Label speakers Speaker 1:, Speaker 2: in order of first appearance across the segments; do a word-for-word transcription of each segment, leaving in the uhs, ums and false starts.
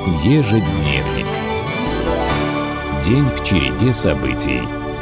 Speaker 1: Ежедневник. День в череде событий.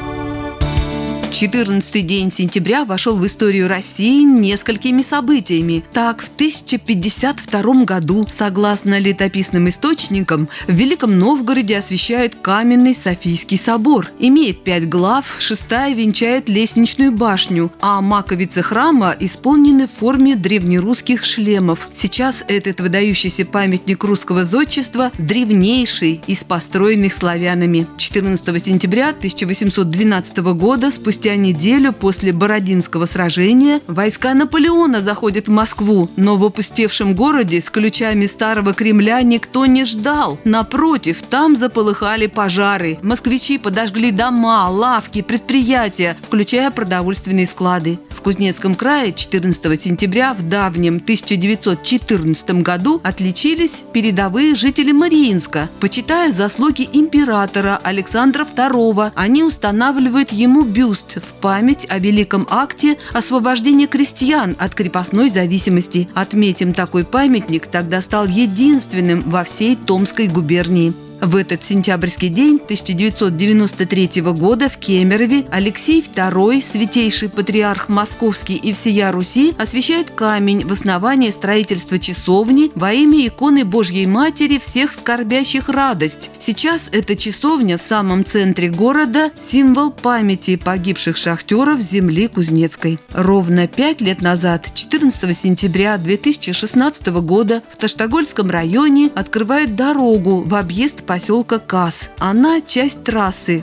Speaker 2: четырнадцатый день сентября вошел в историю России несколькими событиями. Так, в тысяча пятьдесят втором году, согласно летописным источникам, в Великом Новгороде освящают каменный Софийский собор. Имеет пять глав, шестая венчает лестничную башню, а маковицы храма исполнены в форме древнерусских шлемов. Сейчас этот выдающийся памятник русского зодчества древнейший из построенных славянами. четырнадцатого сентября тысяча восемьсот двенадцатого года, спустя неделю после Бородинского сражения, войска Наполеона заходят в Москву, но в опустевшем городе с ключами старого Кремля никто не ждал. Напротив, там заполыхали пожары. Москвичи подожгли дома, лавки, предприятия, включая продовольственные склады. В Кузнецком крае четырнадцатого сентября в давнем тысяча девятьсот четырнадцатом году отличились передовые жители Мариинска. Почитая заслуги императора Александра второго, они устанавливают ему бюст в память о великом акте освобождения крестьян от крепостной зависимости. Отметим, такой памятник тогда стал единственным во всей Томской губернии. В этот сентябрьский день тысяча девятьсот девяносто третьего года в Кемерове Алексей второй, святейший патриарх Московский и всея Руси, освящает камень в основании строительства часовни во имя иконы Божьей Матери всех скорбящих радость. Сейчас эта часовня в самом центре города – символ памяти погибших шахтеров земли Кузнецкой. Ровно пять лет назад, четырнадцатого сентября две тысячи шестнадцатого года, в Таштагольском районе открывают дорогу в объезд поселка Кас. Она часть трассы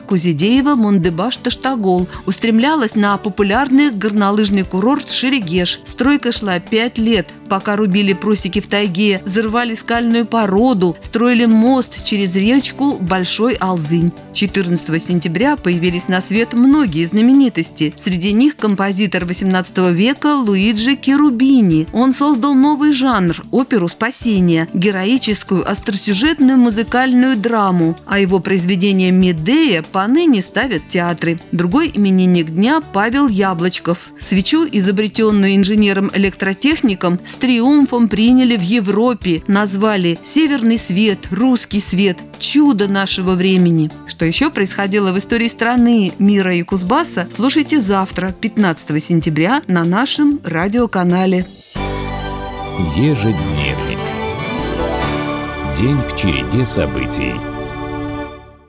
Speaker 2: Кузидеево-Мондыбаш-Таштагол, устремлялась на популярный горнолыжный курорт Шерегеш. Стройка шла пять лет, пока рубили прусики в тайге, взрывали скальную породу, строили мост через речку Большой Алзынь. четырнадцатого сентября появились на свет многие знаменитости. Среди них композитор восемнадцатого века Луиджи Черубини. Он создал новый жанр – оперу «Спасение», героическую остросюжетную музыкальную драму, а его произведение «Медея» поныне ставят театры. Другой именинник дня – Павел Яблочков. Свечу, изобретенную инженером-электротехником, с триумфом приняли в Европе, назвали «Северный свет», «Русский свет», «Чудо нашего времени». Что еще происходило в истории страны, мира и Кузбасса, слушайте завтра, пятнадцатого сентября, на нашем радиоканале.
Speaker 1: Ежедневник. День в череде событий.